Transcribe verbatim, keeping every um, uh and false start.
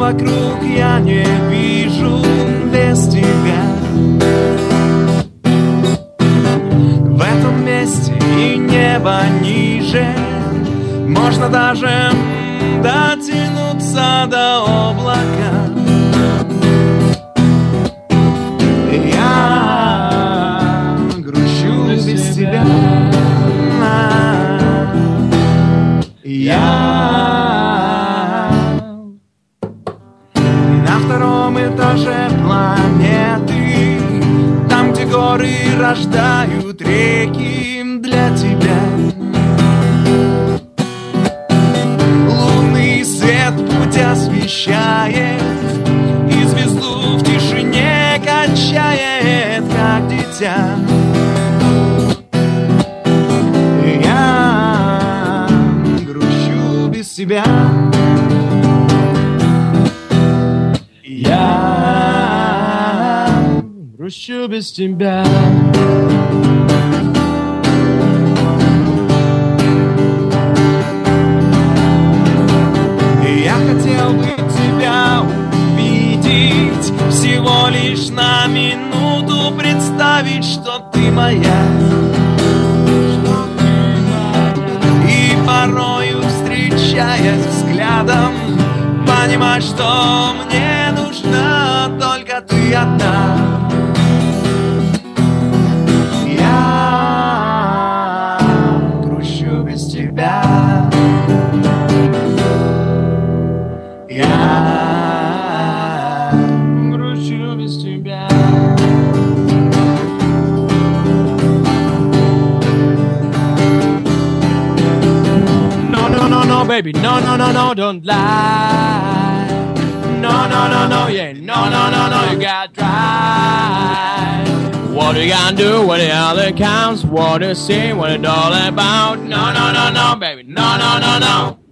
вокруг я не вижу без тебя. В этом месте и небо ниже, можно даже дотянуться до облака. Я грущу без тебя. Я на втором этаже планеты, там, где горы рождают реки для тебя. Лунный свет путь освещает, и звезду в тишине качает, как дитя. Я грущу без тебя. Я грущу без тебя. Я хотел бы тебя увидеть, всего лишь на минуту представить, что ты моя. И порою, встречаясь взглядом, понимать, что мне нужна только ты одна. Я грущу без тебя. Я грущу без тебя. No, no, no, no, baby, no, no, no, no, don't lie. No, no, no, no, yeah, no, no, no, no, you got dry. What you gonna do when the other comes? What you see, what it's all about? No, no, no, no, baby, no, no, no, no.